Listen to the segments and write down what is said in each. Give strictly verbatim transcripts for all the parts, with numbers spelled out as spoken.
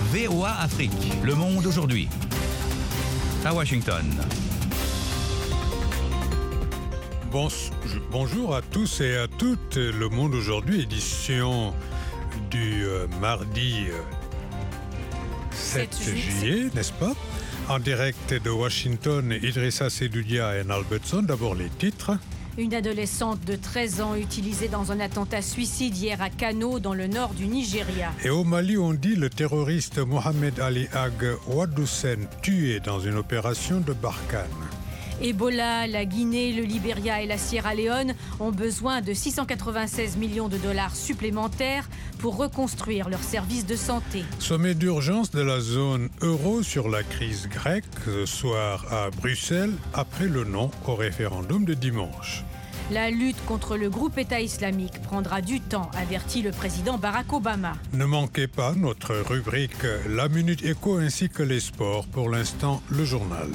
V O A Afrique, le monde aujourd'hui. À Washington. Bon, bonjour à tous et à toutes. Le monde aujourd'hui, édition du euh, mardi euh, sept juillet, n'est-ce pas? En direct de Washington, Idrissa Seloudia et Albertson. D'abord les titres. Une adolescente de treize ans utilisée dans un attentat suicide hier à Kano, dans le nord du Nigeria. Et au Mali, on dit le terroriste Mohamed Ali Ag Ouadoussen tué dans une opération de Barkhane. Ebola, la Guinée, le Libéria et la Sierra Leone ont besoin de six cent quatre-vingt-seize millions de dollars supplémentaires pour reconstruire leurs services de santé. Sommet d'urgence de la zone euro sur la crise grecque ce soir à Bruxelles, après le non au référendum de dimanche. La lutte contre le groupe État islamique prendra du temps, avertit le président Barack Obama. Ne manquez pas notre rubrique La Minute Éco ainsi que les sports. Pour l'instant, le journal.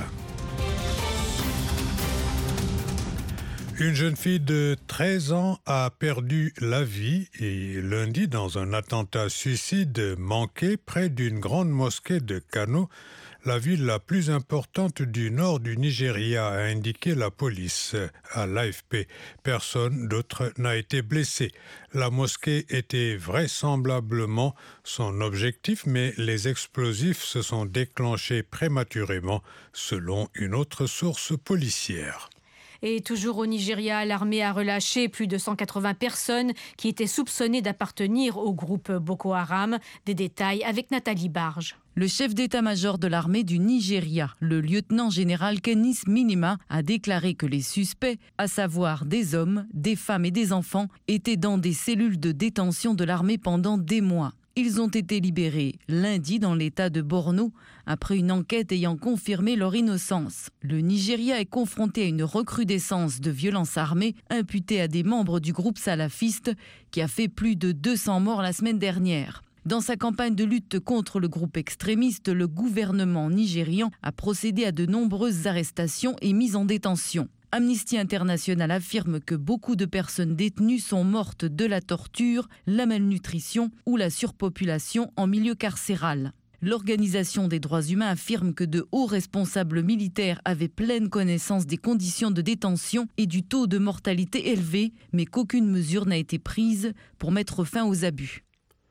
Une jeune fille de treize ans a perdu la vie et lundi dans un attentat suicide manqué près d'une grande mosquée de Kano, la ville la plus importante du nord du Nigeria, a indiqué la police à l'A F P. Personne d'autre n'a été blessé. La mosquée était vraisemblablement son objectif, mais les explosifs se sont déclenchés prématurément, selon une autre source policière. Et toujours au Nigeria, l'armée a relâché plus de cent quatre-vingts personnes qui étaient soupçonnées d'appartenir au groupe Boko Haram. Des détails avec Nathalie Barge. Le chef d'état-major de l'armée du Nigeria, le lieutenant-général Kenis Minima, a déclaré que les suspects, à savoir des hommes, des femmes et des enfants, étaient dans des cellules de détention de l'armée pendant des mois. Ils ont été libérés lundi dans l'état de Borno après une enquête ayant confirmé leur innocence. Le Nigeria est confronté à une recrudescence de violences armées imputées à des membres du groupe salafiste qui a fait plus de deux cents morts la semaine dernière. Dans sa campagne de lutte contre le groupe extrémiste, le gouvernement nigérian a procédé à de nombreuses arrestations et mises en détention. Amnesty International affirme que beaucoup de personnes détenues sont mortes de la torture, la malnutrition ou la surpopulation en milieu carcéral. L'Organisation des droits humains affirme que de hauts responsables militaires avaient pleine connaissance des conditions de détention et du taux de mortalité élevé, mais qu'aucune mesure n'a été prise pour mettre fin aux abus.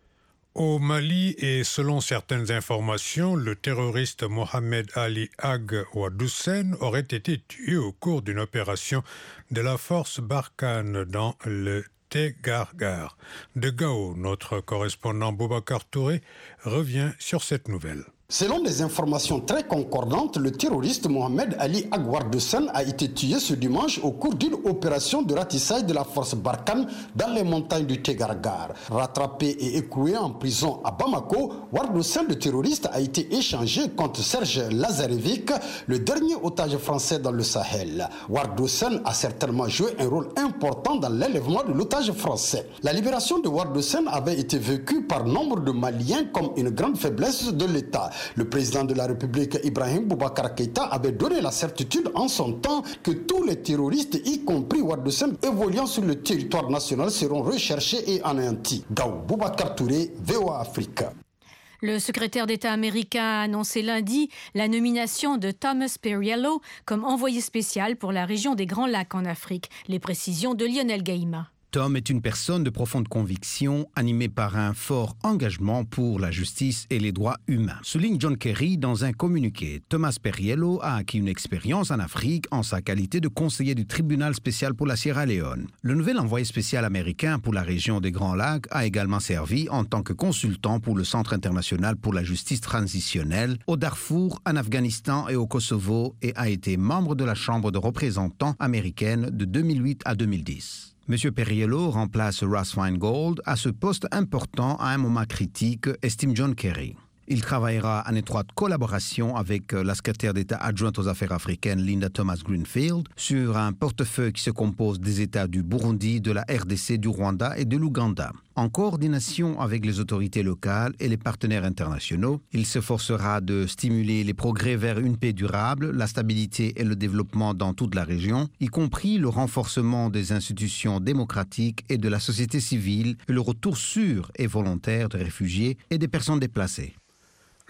Au Mali, et selon certaines informations, le terroriste Mohamed Ali Ag Ouadoussen aurait été tué au cours d'une opération de la force Barkhane dans le Tegargar. De Gao, notre correspondant Boubacar Touré revient sur cette nouvelle. Selon des informations très concordantes, le terroriste Mohamed Ali Ag Ouadoussen a été tué ce dimanche au cours d'une opération de ratissage de la force Barkhane dans les montagnes du Tegargar. Rattrapé et écroué en prison à Bamako, Ouadoussen, le terroriste, a été échangé contre Serge Lazarevic, le dernier otage français dans le Sahel. Ouadoussen a certainement joué un rôle important dans l'enlèvement de l'otage français. La libération de Ouadoussen avait été vécue par nombre de Maliens comme une grande faiblesse de l'État. Le président de la République, Ibrahim Boubacar Keïta, avait donné la certitude en son temps que tous les terroristes, y compris Ouadoussen, évoluant sur le territoire national, seront recherchés et anéantis. Gao Boubacar Touré, V O A Afrique. Le secrétaire d'État américain a annoncé lundi la nomination de Thomas Perriello comme envoyé spécial pour la région des Grands Lacs en Afrique. Les précisions de Lionel Gaïma. Tom est une personne de profonde conviction, animée par un fort engagement pour la justice et les droits humains. Souligne John Kerry dans un communiqué. Thomas Perriello a acquis une expérience en Afrique en sa qualité de conseiller du tribunal spécial pour la Sierra Leone. Le nouvel envoyé spécial américain pour la région des Grands Lacs a également servi en tant que consultant pour le Centre international pour la justice transitionnelle au Darfour, en Afghanistan et au Kosovo et a été membre de la Chambre de représentants américaine de deux mille huit à deux mille dix. M. Perriello remplace Russ Feingold à ce poste important à un moment critique, estime John Kerry. Il travaillera en étroite collaboration avec la secrétaire d'État adjointe aux affaires africaines Linda Thomas-Greenfield sur un portefeuille qui se compose des États du Burundi, de la R D C, du Rwanda et de l'Ouganda. En coordination avec les autorités locales et les partenaires internationaux, il s'efforcera de stimuler les progrès vers une paix durable, la stabilité et le développement dans toute la région, y compris le renforcement des institutions démocratiques et de la société civile et le retour sûr et volontaire des réfugiés et des personnes déplacées.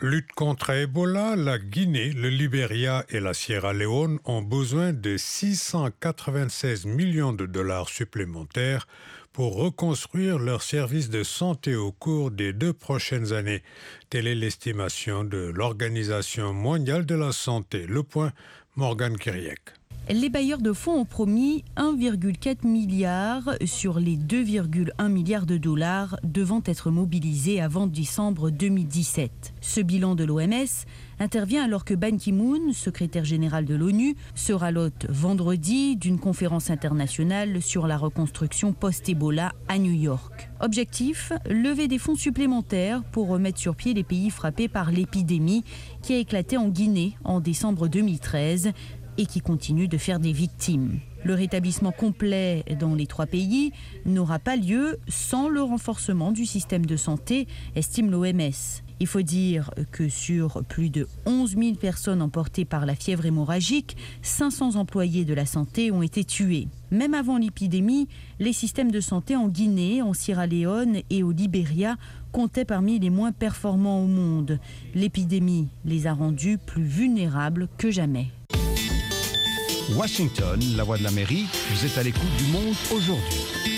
Lutte contre Ebola, la Guinée, le Libéria et la Sierra Leone ont besoin de six cent quatre-vingt-seize millions de dollars supplémentaires pour reconstruire leurs services de santé au cours des deux prochaines années. Telle est l'estimation de l'Organisation mondiale de la santé. Le point, Morgane Kyriek. Les bailleurs de fonds ont promis un virgule quatre milliard sur les deux virgule un milliards de dollars devant être mobilisés avant décembre deux mille dix-sept. Ce bilan de l'O M S intervient alors que Ban Ki-moon, secrétaire général de l'ONU, sera l'hôte vendredi d'une conférence internationale sur la reconstruction post-Ebola à New York. Objectif, lever des fonds supplémentaires pour remettre sur pied les pays frappés par l'épidémie qui a éclaté en Guinée en décembre deux mille treize et qui continue de faire des victimes. Le rétablissement complet dans les trois pays n'aura pas lieu sans le renforcement du système de santé, estime l'O M S. Il faut dire que sur plus de onze mille personnes emportées par la fièvre hémorragique, cinq cents employés de la santé ont été tués. Même avant l'épidémie, les systèmes de santé en Guinée, en Sierra Leone et au Libéria comptaient parmi les moins performants au monde. L'épidémie les a rendus plus vulnérables que jamais. Washington, la voix de l'Amérique, vous êtes à l'écoute du monde aujourd'hui.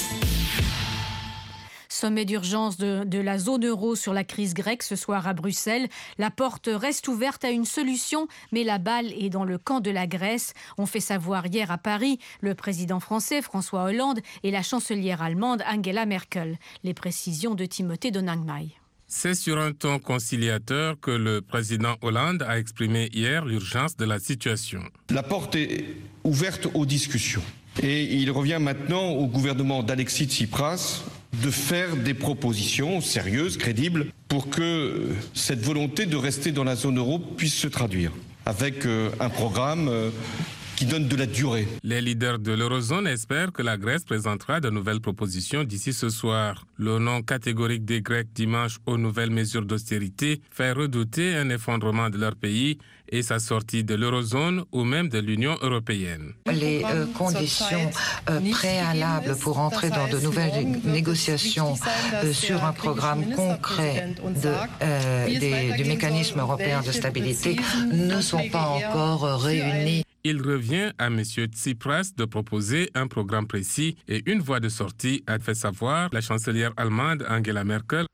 Sommet d'urgence de, de la zone euro sur la crise grecque ce soir à Bruxelles. La porte reste ouverte à une solution, mais la balle est dans le camp de la Grèce. On fait savoir hier à Paris le président français François Hollande et la chancelière allemande Angela Merkel. Les précisions de Timothée Donangmai. C'est sur un ton conciliateur que le président Hollande a exprimé hier l'urgence de la situation. La porte est ouverte aux discussions. Et il revient maintenant au gouvernement d'Alexis Tsipras de faire des propositions sérieuses, crédibles, pour que cette volonté de rester dans la zone euro puisse se traduire. Avec un programme qui donne de la durée. Les leaders de l'eurozone espèrent que la Grèce présentera de nouvelles propositions d'ici ce soir. Le non catégorique des Grecs dimanche aux nouvelles mesures d'austérité fait redouter un effondrement de leur pays et sa sortie de l'eurozone ou même de l'Union européenne. Les euh, conditions euh, préalables pour entrer dans de nouvelles négociations euh, sur un programme concret de, euh, des, du mécanisme européen de stabilité ne sont pas encore euh, réunies. Il revient à M. Tsipras de proposer un programme précis et une voie de sortie, a fait savoir la chancelière allemande Angela Merkel.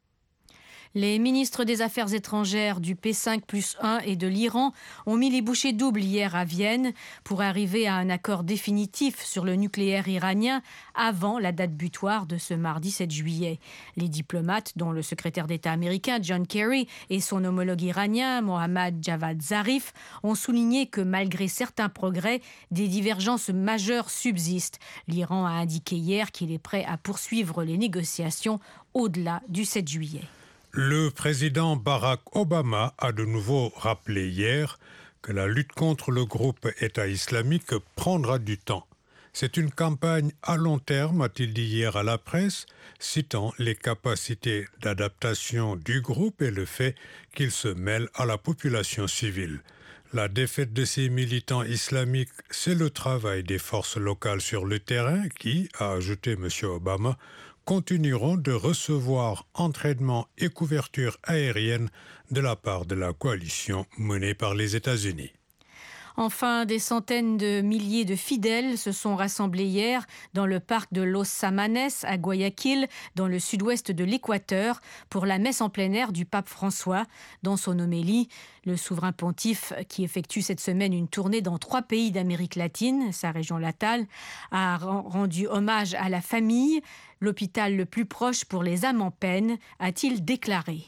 Les ministres des Affaires étrangères du P cinq plus un et de l'Iran ont mis les bouchées doubles hier à Vienne pour arriver à un accord définitif sur le nucléaire iranien avant la date butoir de ce mardi sept juillet. Les diplomates, dont le secrétaire d'État américain John Kerry et son homologue iranien Mohammad Javad Zarif, ont souligné que malgré certains progrès, des divergences majeures subsistent. L'Iran a indiqué hier qu'il est prêt à poursuivre les négociations au-delà du sept juillet. Le président Barack Obama a de nouveau rappelé hier que la lutte contre le groupe État islamique prendra du temps. C'est une campagne à long terme, a-t-il dit hier à la presse, citant les capacités d'adaptation du groupe et le fait qu'il se mêle à la population civile. La défaite de ces militants islamiques, c'est le travail des forces locales sur le terrain qui, a ajouté M. Obama, continueront de recevoir entraînement et couverture aérienne de la part de la coalition menée par les États-Unis. Enfin, des centaines de milliers de fidèles se sont rassemblés hier dans le parc de Los Samanes à Guayaquil, dans le sud-ouest de l'Équateur, pour la messe en plein air du pape François. Dans son homélie, le souverain pontife, qui effectue cette semaine une tournée dans trois pays d'Amérique latine, sa région natale, a rendu hommage à la famille, l'hôpital le plus proche pour les âmes en peine, a-t-il déclaré.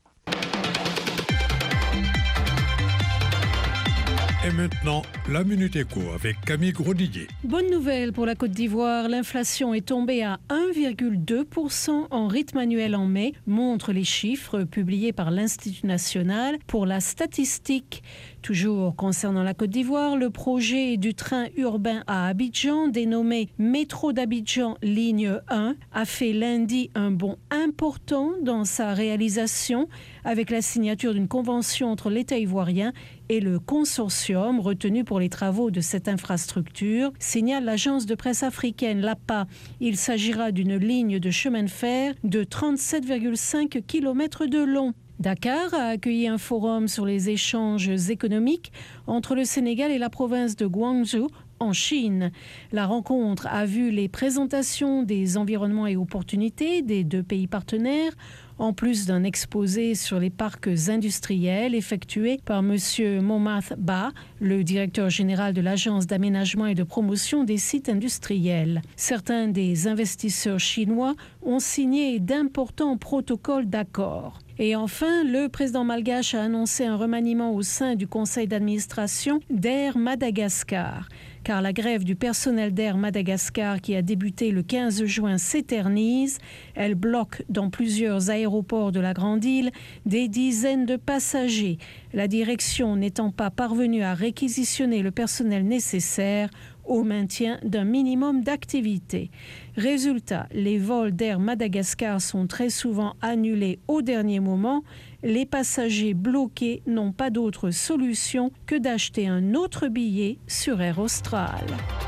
Et maintenant, la Minute Éco avec Camille Grosdidier. Bonne nouvelle pour la Côte d'Ivoire, l'inflation est tombée à un virgule deux pour cent en rythme annuel en mai, montrent les chiffres publiés par l'Institut national pour la statistique. Toujours concernant la Côte d'Ivoire, le projet du train urbain à Abidjan, dénommé Métro d'Abidjan ligne un, a fait lundi un bond important dans sa réalisation avec la signature d'une convention entre l'État ivoirien et le consortium retenu pour les travaux de cette infrastructure, signale l'agence de presse africaine l'A P A. Il s'agira d'une ligne de chemin de fer de trente-sept virgule cinq kilomètres de long. Dakar a accueilli un forum sur les échanges économiques entre le Sénégal et la province de Guangzhou en Chine. La rencontre a vu les présentations des environnements et opportunités des deux pays partenaires, en plus d'un exposé sur les parcs industriels effectué par M. Momath Ba, le directeur général de l'Agence d'aménagement et de promotion des sites industriels. Certains des investisseurs chinois ont signé d'importants protocoles d'accord. Et enfin, le président malgache a annoncé un remaniement au sein du conseil d'administration d'Air Madagascar. Car la grève du personnel d'Air Madagascar qui a débuté le quinze juin s'éternise. Elle bloque dans plusieurs aéroports de la Grande Île des dizaines de passagers, la direction n'étant pas parvenue à réquisitionner le personnel nécessaire au maintien d'un minimum d'activité. Résultat, les vols d'Air Madagascar sont très souvent annulés au dernier moment. Les passagers bloqués n'ont pas d'autre solution que d'acheter un autre billet sur Air Austral.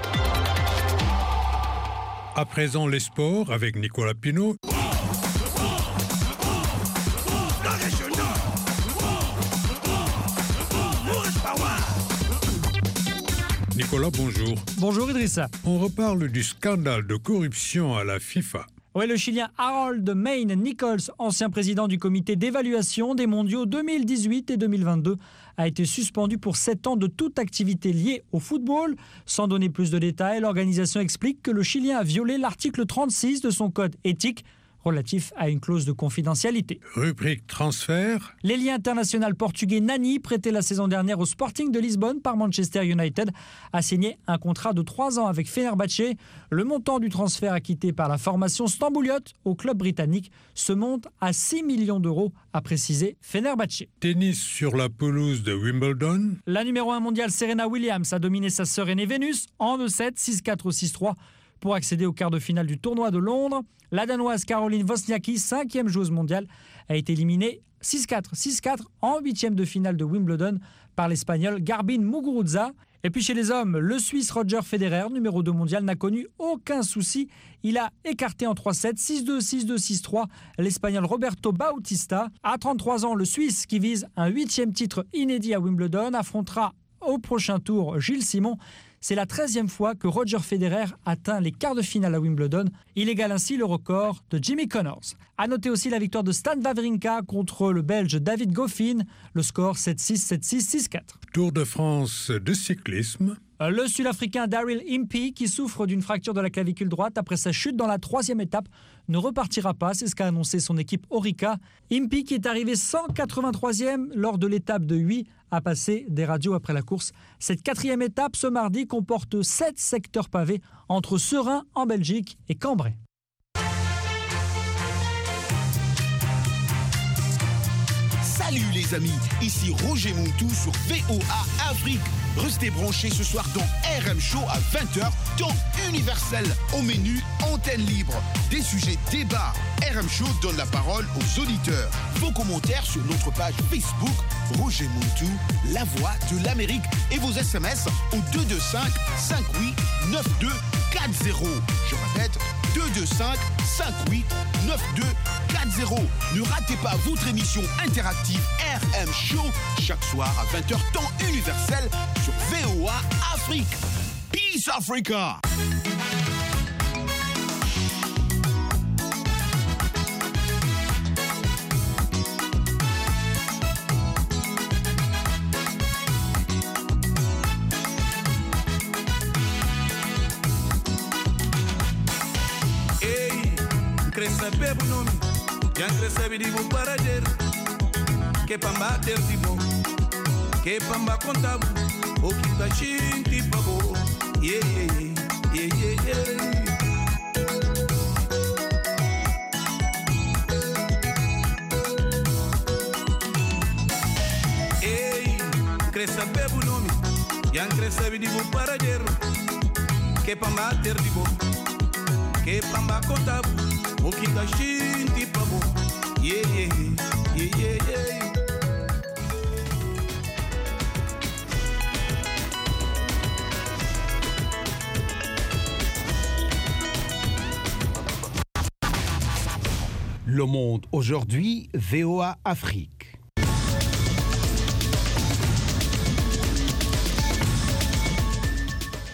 À présent, les sports avec Nicolas Pinault. Nicolas, bonjour. Bonjour Idrissa. On reparle du scandale de corruption à la FIFA. Oui, le Chilien Harold Mayne Nichols, ancien président du comité d'évaluation des mondiaux deux mille dix-huit et deux mille vingt-deux, a été suspendu pour sept ans de toute activité liée au football. Sans donner plus de détails, l'organisation explique que le Chilien a violé l'article trente-six de son code éthique relatif à une clause de confidentialité. Rubrique transfert. L'ailier international portugais Nani, prêté la saison dernière au Sporting de Lisbonne par Manchester United, a signé un contrat de trois ans avec Fenerbahçe. Le montant du transfert acquitté par la formation stambouliote au club britannique se monte à six millions d'euros, a précisé Fenerbahçe. Tennis sur la pelouse de Wimbledon. La numéro un mondiale Serena Williams a dominé sa sœur aînée Vénus en deux sept, six quatre, six trois. Pour accéder au quart de finale du tournoi de Londres, la Danoise Caroline Wozniacki, cinquième joueuse mondiale, a été éliminée six quatre, six quatre en huitième de finale de Wimbledon par l'Espagnol Garbine Muguruza. Et puis chez les hommes, le Suisse Roger Federer, numéro deux mondial, n'a connu aucun souci. Il a écarté en trois sept, six deux, six deux, six trois l'Espagnol Roberto Bautista. À trente-trois ans, le Suisse, qui vise un huitième titre inédit à Wimbledon, affrontera au prochain tour Gilles Simon. C'est la treizième fois que Roger Federer atteint les quarts de finale à Wimbledon. Il égale ainsi le record de Jimmy Connors. A noter aussi la victoire de Stan Wawrinka contre le Belge David Goffin. Le score sept six, sept six, six quatre. Tour de France de cyclisme. Le Sud-Africain Daryl Impey, qui souffre d'une fracture de la clavicule droite après sa chute dans la troisième étape, ne repartira pas, c'est ce qu'a annoncé son équipe Orica. Impey, qui est arrivé cent quatre-vingt-troisième lors de l'étape de Huy, a passé des radios après la course. Cette quatrième étape, ce mardi, comporte sept secteurs pavés entre Serein en Belgique et Cambrai. Salut les amis, ici Roger Montou sur V O A Afrique. Restez branchés ce soir dans R M Show à vingt heures, temps universel. Au menu, antenne libre, des sujets débats. R M Show donne la parole aux auditeurs. Vos commentaires sur notre page Facebook, Roger Montou, la voix de l'Amérique. Et vos S M S au deux deux cinq, cinq huit, neuf deux quatre zéro. Je répète, deux deux cinq, cinq huit, neuf deux quatre zéro. Ne ratez pas votre émission interactive R M Show chaque soir à vingt heures, temps universel sur V O A Afrique. Peace Africa! Hey, cresça bebo nome, já cresça bidigo para ver, que pamba ter tipo, que pamba contavo, o que tá gente pavo, yeah yeah yeah yeah yeah. Hey, cresça bebo nome, já cresça bidigo para ver, que pamba ter tipo. Que pamba contavo, o que tá gente pavo, yeah yeah yeah yeah yeah. Le Monde aujourd'hui, V O A Afrique.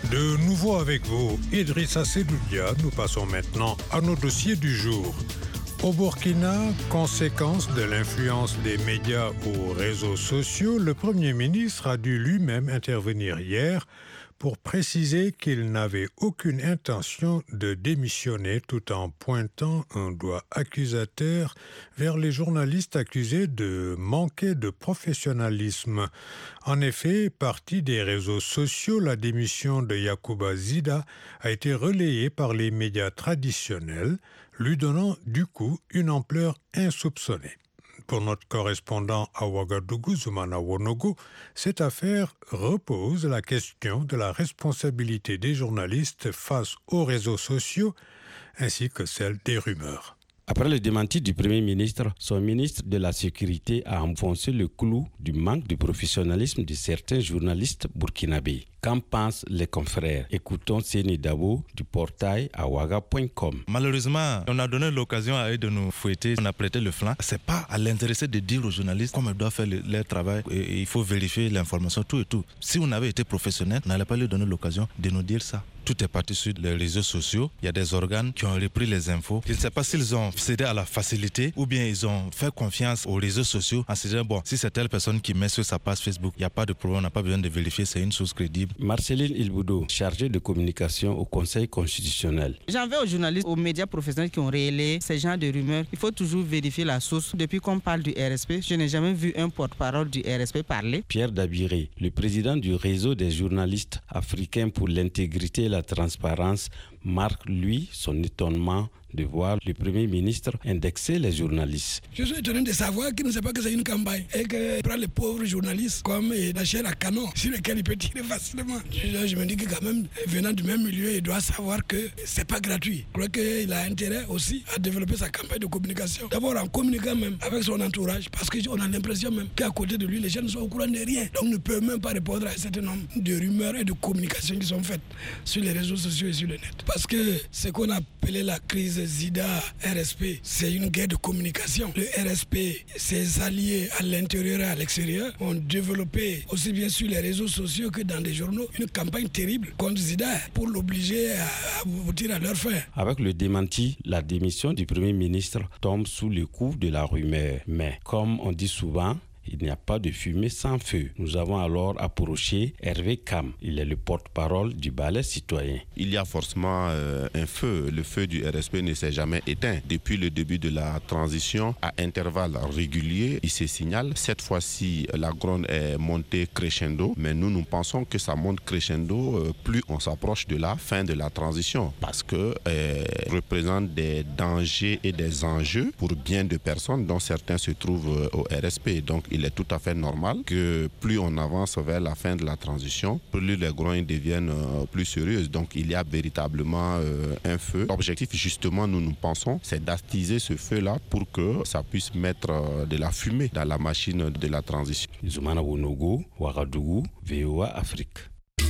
De nouveau avec vous, Idrissa Seloudia, nous passons maintenant à nos dossiers du jour. Au Burkina, conséquence de l'influence des médias aux réseaux sociaux, le Premier ministre a dû lui-même intervenir hier pour préciser qu'il n'avait aucune intention de démissionner tout en pointant un doigt accusateur vers les journalistes accusés de manquer de professionnalisme. En effet, partie des réseaux sociaux, la démission de Yacouba Zida a été relayée par les médias traditionnels, lui donnant du coup une ampleur insoupçonnée. Pour notre correspondant à Ouagadougou, Zoumana Wonogo, cette affaire repose la question de la responsabilité des journalistes face aux réseaux sociaux ainsi que celle des rumeurs. Après le démenti du Premier ministre, son ministre de la Sécurité a enfoncé le clou du manque de professionnalisme de certains journalistes burkinabés. Qu'en pensent les confrères? Écoutons Séni Dabo du portail awaga point com. Malheureusement, on a donné l'occasion à eux de nous fouetter, on a prêté le flanc. C'est pas à l'intéressé de dire aux journalistes comment ils doivent faire le, leur travail et, et il faut vérifier l'information, tout et tout. Si on avait été professionnel, on n'allait pas lui donner l'occasion de nous dire ça. Tout est parti sur les réseaux sociaux. Il y a des organes qui ont repris les infos. Je ne sais pas s'ils ont cédé à la facilité ou bien ils ont fait confiance aux réseaux sociaux en se disant, bon, si c'est telle personne qui met sur sa page Facebook, il n'y a pas de problème, on n'a pas besoin de vérifier, c'est une chose crédible. Marceline Ilboudo, chargée de communication au Conseil constitutionnel. J'en veux aux journalistes, aux médias professionnels qui ont relayé ces genres de rumeurs. Il faut toujours vérifier la source. Depuis qu'on parle du R S P, je n'ai jamais vu un porte-parole du R S P parler. Pierre Dabiré, le président du réseau des journalistes africains pour l'intégrité et la transparence, marque lui son étonnement de voir le Premier ministre indexer les journalistes. Je suis étonné de savoir qu'il ne sait pas que c'est une campagne et qu'il prend les pauvres journalistes comme la chair à canon sur lesquels il peut tirer facilement. Je, je me dis que quand même, venant du même milieu, il doit savoir que c'est pas gratuit. Je crois qu'il a intérêt aussi à développer sa campagne de communication. D'abord en communiquant même avec son entourage, parce qu'on a l'impression même qu'à côté de lui, les gens ne sont au courant de rien. Donc ne peuvent même pas répondre à un certain nombre de rumeurs et de communications qui sont faites sur les réseaux sociaux et sur le net. Parce que ce qu'on appelait la crise Zida, R S P, c'est une guerre de communication. Le R S P, ses alliés à l'intérieur et à l'extérieur ont développé, aussi bien sur les réseaux sociaux que dans les journaux, une campagne terrible contre Zida pour l'obliger à aboutir à leur fin. Avec le démenti, la démission du Premier ministre tombe sous le coup de la rumeur. Mais comme on dit souvent, il n'y a pas de fumée sans feu. Nous avons alors approché Hervé Kam. Il est le porte-parole du Balai citoyen. Il y a forcément euh, un feu. Le feu du R S P ne s'est jamais éteint. Depuis le début de la transition, à intervalles réguliers, il se signale. Cette fois-ci, la gronde est montée crescendo. Mais nous, nous pensons que ça monte crescendo euh, plus on s'approche de la fin de la transition. Parce que euh, représente des dangers et des enjeux pour bien de personnes, dont certains se trouvent euh, au R S P. Donc, il est tout à fait normal que plus on avance vers la fin de la transition, plus les groins deviennent euh, plus sérieuses. Donc il y a véritablement euh, un feu. L'objectif justement, nous nous pensons, c'est d'attiser ce feu-là pour que ça puisse mettre euh, de la fumée dans la machine de la transition. Zoumana Wonogo, Ouagadougou, V O A Afrique.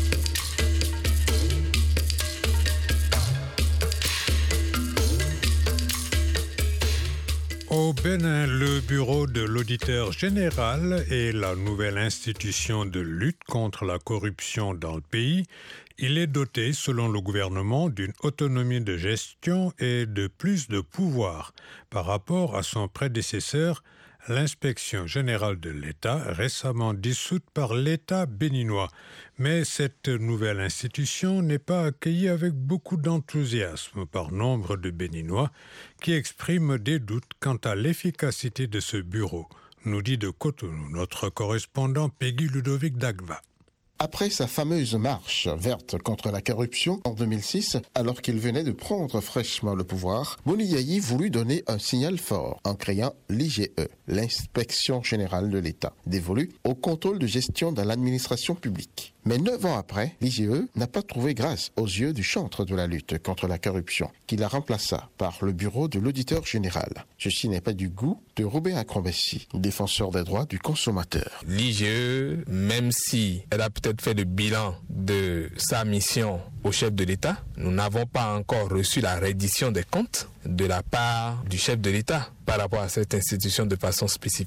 Au Bénin, le bureau de l'auditeur général est la nouvelle institution de lutte contre la corruption dans le pays. Il est doté, selon le gouvernement, d'une autonomie de gestion et de plus de pouvoir par rapport à son prédécesseur, l'inspection générale de l'État, récemment dissoute par l'État béninois. Mais cette nouvelle institution n'est pas accueillie avec beaucoup d'enthousiasme par nombre de Béninois qui expriment des doutes quant à l'efficacité de ce bureau, nous dit de Cotonou notre correspondant Peggy Ludovic Dagva. Après sa fameuse marche verte contre la corruption en deux mille six, alors qu'il venait de prendre fraîchement le pouvoir, Boni Yayi voulut donner un signal fort en créant l'I G E, l'Inspection Générale de l'État, dévolue au contrôle de gestion dans l'administration publique. Mais neuf ans après, l'I G E n'a pas trouvé grâce aux yeux du chantre de la lutte contre la corruption, qui la remplaça par le bureau de l'auditeur général. Ceci n'est pas du goût de Robert Acrombessi, défenseur des droits du consommateur. L'I G E, même si elle a peut-être fait le bilan de sa mission au chef de l'État, nous n'avons pas encore reçu la reddition des comptes de la part du chef de l'État par rapport à cette institution de façon spécifique.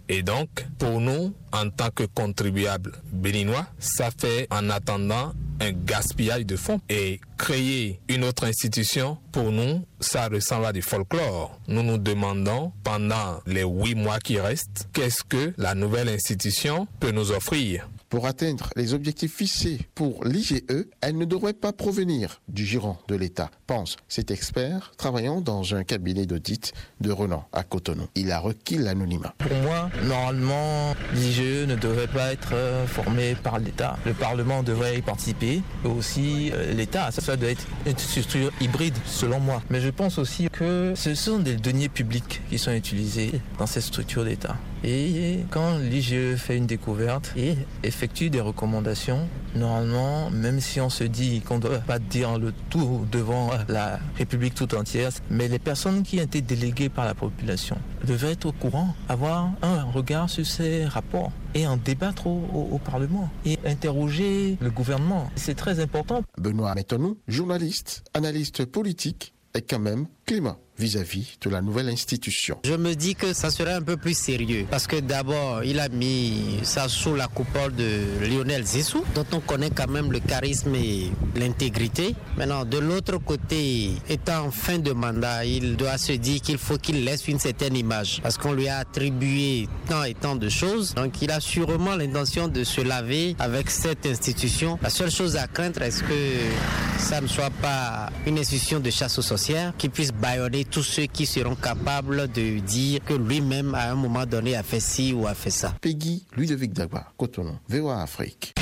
Et donc, pour nous, en tant que contribuables béninois, ça fait en attendant un gaspillage de fonds. Et créer une autre institution, pour nous, ça ressemble à du folklore. Nous nous demandons, pendant les huit mois qui restent, qu'est-ce que la nouvelle institution peut nous offrir. Pour atteindre les objectifs fixés pour l'I G E, elle ne devrait pas provenir du giron de l'État, pense cet expert travaillant dans un cabinet d'audit de renom à Cotonou. Il a requis l'anonymat. Pour moi, normalement, l'I G E ne devrait pas être formé par l'État. Le Parlement devrait y participer, et aussi euh, l'État. Ça, ça doit être une structure hybride, selon moi. Mais je pense aussi que ce sont des deniers publics qui sont utilisés dans cette structure d'État. Et quand l'I G E fait une découverte et effectue des recommandations, normalement, même si on se dit qu'on ne doit pas dire le tout devant la République tout entière, mais les personnes qui ont été déléguées par la population devraient être au courant, avoir un regard sur ces rapports et en débattre au, au, au Parlement et interroger le gouvernement. C'est très important. Benoît Métonou, journaliste, analyste politique et quand même climat vis-à-vis de la nouvelle institution. Je me dis que ça serait un peu plus sérieux parce que d'abord, il a mis ça sous la coupole de Lionel Zissou, dont on connaît quand même le charisme et l'intégrité. Maintenant, de l'autre côté, étant en fin de mandat, il doit se dire qu'il faut qu'il laisse une certaine image parce qu'on lui a attribué tant et tant de choses. Donc, il a sûrement l'intention de se laver avec cette institution. La seule chose à craindre, est-ce que ça ne soit pas une institution de chasse aux sorcières qui puisse bâillonner tous ceux qui seront capables de dire que lui-même, à un moment donné, a fait ci ou a fait ça. Peggy Ludovic Dagba, Cotonou, V O A Afrique.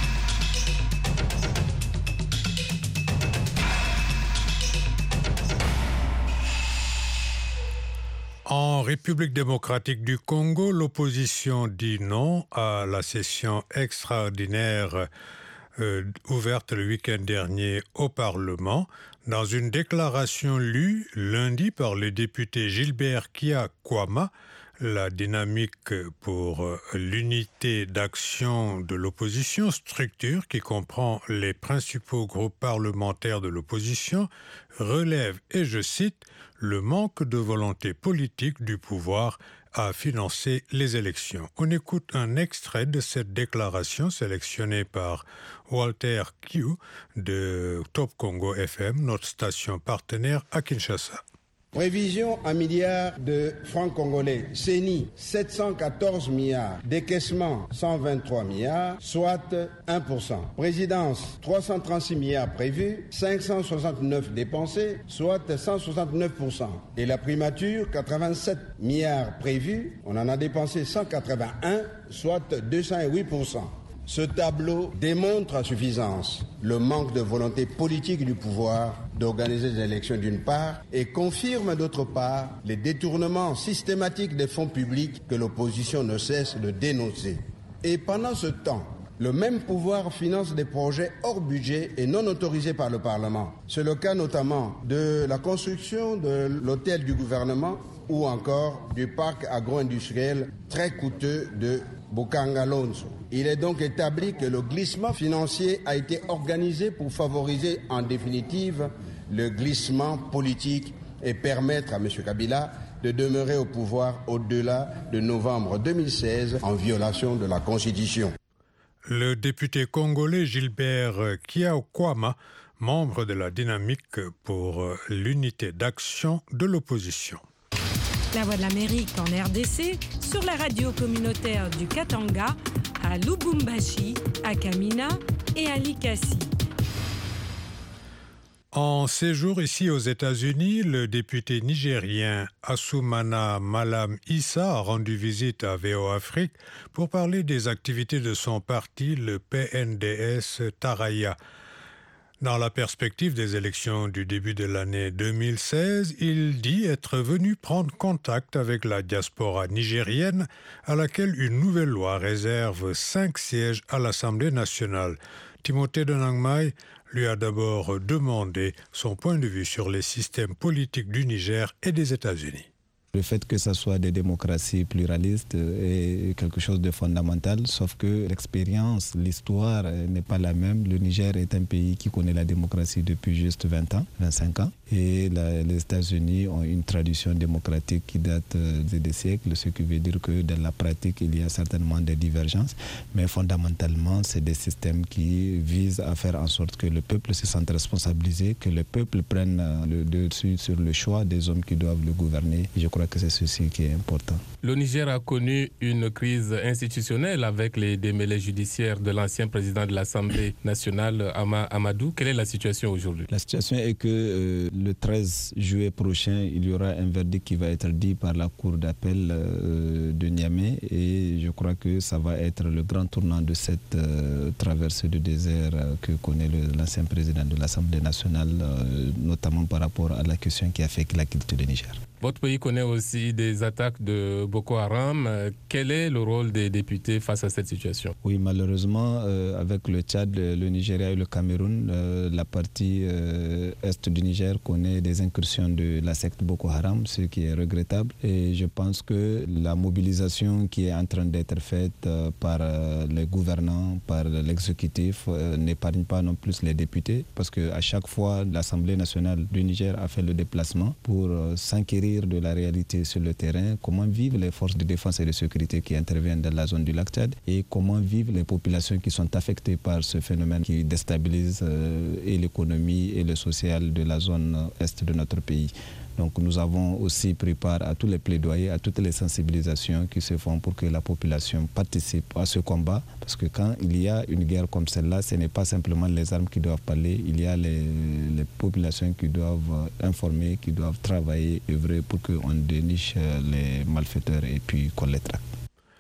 En République démocratique du Congo, l'opposition dit non à la session extraordinaire euh, ouverte le week-end dernier au Parlement. Dans une déclaration lue lundi par le député Gilbert Kia-Kwama, la dynamique pour l'unité d'action de l'opposition, structure qui comprend les principaux groupes parlementaires de l'opposition, relève, et je cite, le manque de volonté politique du pouvoir à financer les élections. On écoute un extrait de cette déclaration sélectionnée par Walter Q de Top Congo F M, notre station partenaire à Kinshasa. Prévision un milliard de francs congolais, C E N I sept cent quatorze milliards, décaissement cent vingt-trois milliards, soit un pour cent. Présidence trois cent trente-six milliards prévus, cinq cent soixante-neuf dépensés, soit cent soixante-neuf pour cent. Et la primature, quatre-vingt-sept milliards prévus, on en a dépensé cent quatre-vingt-un, soit deux cent huit pour cent. Ce tableau démontre à suffisance le manque de volonté politique du pouvoir d'organiser des élections d'une part et confirme d'autre part les détournements systématiques des fonds publics que l'opposition ne cesse de dénoncer. Et pendant ce temps, le même pouvoir finance des projets hors budget et non autorisés par le Parlement. C'est le cas notamment de la construction de l'hôtel du gouvernement ou encore du parc agro-industriel très coûteux de Bukangalonso. Il est donc établi que le glissement financier a été organisé pour favoriser en définitive le glissement politique et permettre à M. Kabila de demeurer au pouvoir au-delà de novembre deux mille seize en violation de la Constitution. Le député congolais Gilbert Kia-Kwama, membre de la dynamique pour l'unité d'action de l'opposition. La Voix de l'Amérique en R D C, sur la radio communautaire du Katanga, à Lubumbashi, à Kamina et à Likasi. En séjour ici aux États-Unis, le député nigérien Assoumana Malam Issa a rendu visite à V O Afrique pour parler des activités de son parti, le P N D S Taraya. Dans la perspective des élections du début de l'année deux mille seize, il dit être venu prendre contact avec la diaspora nigérienne à laquelle une nouvelle loi réserve cinq sièges à l'Assemblée nationale. Timothée Denangmai lui a d'abord demandé son point de vue sur les systèmes politiques du Niger et des États-Unis. Le fait que ce soit des démocraties pluralistes est quelque chose de fondamental, sauf que l'expérience, l'histoire n'est pas la même. Le Niger est un pays qui connaît la démocratie depuis juste vingt ans, vingt-cinq ans. Et la, les États-Unis ont une tradition démocratique qui date de des siècles, ce qui veut dire que dans la pratique, il y a certainement des divergences. Mais fondamentalement, c'est des systèmes qui visent à faire en sorte que le peuple se sente responsabilisé, que le peuple prenne le dessus sur le choix des hommes qui doivent le gouverner. Et je crois que c'est ceci qui est important. Le Niger a connu une crise institutionnelle avec les démêlés judiciaires de l'ancien président de l'Assemblée nationale, Ama Amadou. Quelle est la situation aujourd'hui? La situation est que euh, le treize juillet prochain, il y aura un verdict qui va être dit par la Cour d'appel euh, de Niamey et je crois que ça va être le grand tournant de cette euh, traversée du désert euh, que connaît le, l'ancien président de l'Assemblée nationale, euh, notamment par rapport à la question qui a fait qu'il a quitté le Niger. Votre pays connaît aussi des attaques de Boko Haram. Quel est le rôle des députés face à cette situation? Oui, malheureusement, euh, avec le Tchad, le Nigeria et le Cameroun, euh, la partie euh, est du Niger connaît des incursions de la secte Boko Haram, ce qui est regrettable. Et je pense que la mobilisation qui est en train d'être faite euh, par euh, les gouvernants, par l'exécutif, euh, n'épargne pas non plus les députés, parce qu'à chaque fois, l'Assemblée nationale du Niger a fait le déplacement pour euh, s'inquérir de la réalité sur le terrain, comment vivent les forces de défense et de sécurité qui interviennent dans la zone du lac Tchad et comment vivent les populations qui sont affectées par ce phénomène qui déstabilise euh, et l'économie et le social de la zone est de notre pays. Donc nous avons aussi pris part à tous les plaidoyers, à toutes les sensibilisations qui se font pour que la population participe à ce combat. Parce que quand il y a une guerre comme celle-là, ce n'est pas simplement les armes qui doivent parler, il y a les, les populations qui doivent informer, qui doivent travailler, œuvrer pour qu'on déniche les malfaiteurs et puis qu'on les traque.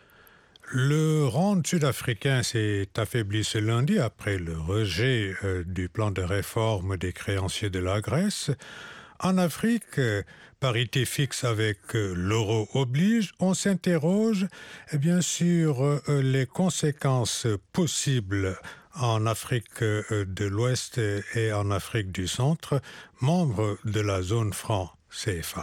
Le rand sud-africain s'est affaibli ce lundi après le rejet euh, du plan de réforme des créanciers de la Grèce. En Afrique, parité fixe avec l'euro oblige, on s'interroge eh bien, sur les conséquences possibles en Afrique de l'Ouest et en Afrique du Centre, membres de la zone franc C F A.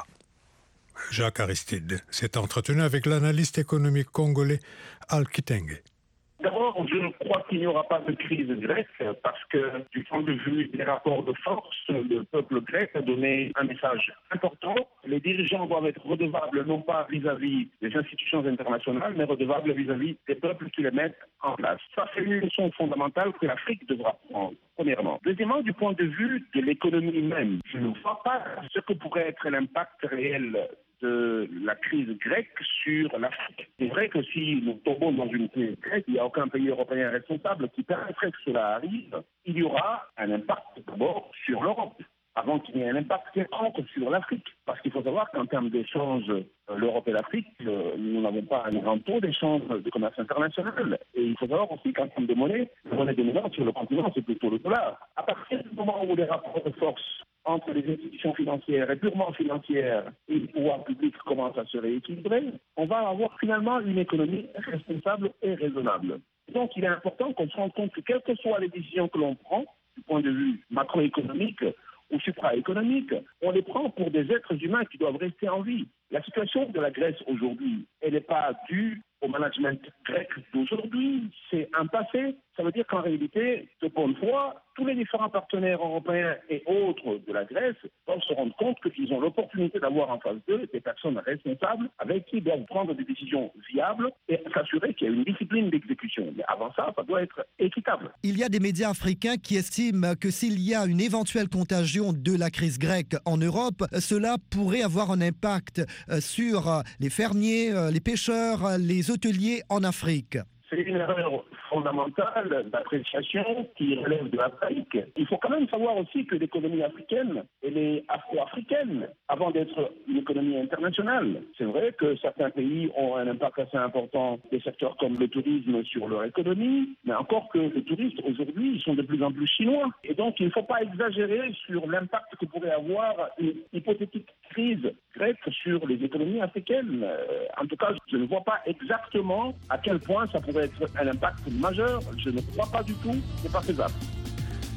Jacques Aristide s'est entretenu avec l'analyste économique congolais Al Kitenge. D'abord, je crois qu'il n'y aura pas de crise grecque parce que, du point de vue des rapports de force, le peuple grec a donné un message important. Les dirigeants doivent être redevables non pas vis-à-vis des institutions internationales, mais redevables vis-à-vis des peuples qui les mettent en place. Ça, c'est une leçon fondamentale que l'Afrique devra prendre, premièrement. Deuxièmement, du point de vue de l'économie même, je ne vois pas ce que pourrait être l'impact réel de la crise grecque sur l'Afrique. C'est vrai que si nous tombons dans une crise grecque, il n'y a aucun pays européen responsable qui permettrait que cela arrive, il y aura un impact d'abord sur l'Europe, avant qu'il y ait un impact quelconque sur l'Afrique. Parce qu'il faut savoir qu'en termes d'échanges, l'Europe et l'Afrique, nous n'avons pas un grand taux d'échange de commerce international. Et il faut savoir aussi qu'en termes de monnaie, la monnaie dominante sur le continent, c'est plutôt le dollar. À partir du moment où les rapports de force entre les institutions financières et purement financières et le pouvoir public commencent à se rééquilibrer, on va avoir finalement une économie responsable et raisonnable. Donc il est important qu'on se rende compte que quelles que soient les décisions que l'on prend, du point de vue macroéconomique ou supraéconomique, on les prend pour des êtres humains qui doivent rester en vie. La situation de la Grèce aujourd'hui, elle n'est pas due au management grec d'aujourd'hui, c'est un passé. Ça veut dire qu'en réalité, de bonne foi, tous les différents partenaires européens et autres de la Grèce doivent se rendre compte qu'ils ont l'opportunité d'avoir en face d'eux des personnes responsables avec qui ils doivent prendre des décisions viables et s'assurer qu'il y a une discipline d'exécution. Mais avant ça, ça doit être équitable. Il y a des médias africains qui estiment que s'il y a une éventuelle contagion de la crise grecque en Europe, cela pourrait avoir un impact sur les fermiers, les pêcheurs, les hôteliers en Afrique. C'est une erreur fondamentale d'appréciation qui relève de l'Afrique. Il faut quand même savoir aussi que l'économie africaine, elle est afro-africaine avant d'être une économie internationale. C'est vrai que certains pays ont un impact assez important des secteurs comme le tourisme sur leur économie, mais encore que les touristes aujourd'hui, ils sont de plus en plus chinois. Et donc il ne faut pas exagérer sur l'impact que pourrait avoir une hypothétique crise grecque sur les économies africaines. Euh, en tout cas, je ne vois pas exactement à quel point ça pourrait être un impact majeur. Je ne crois pas du tout, c'est pas faisable.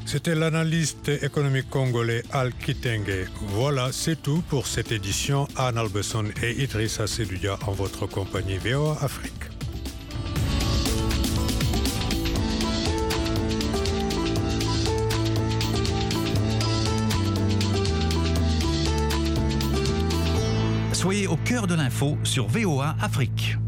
C'était l'analyste économique congolais Al Kitenge. Voilà, c'est tout pour cette édition. Anne Albeson et Idrissa Seloudia en votre compagnie V O A Afrique. Soyez au cœur de l'info sur V O A Afrique.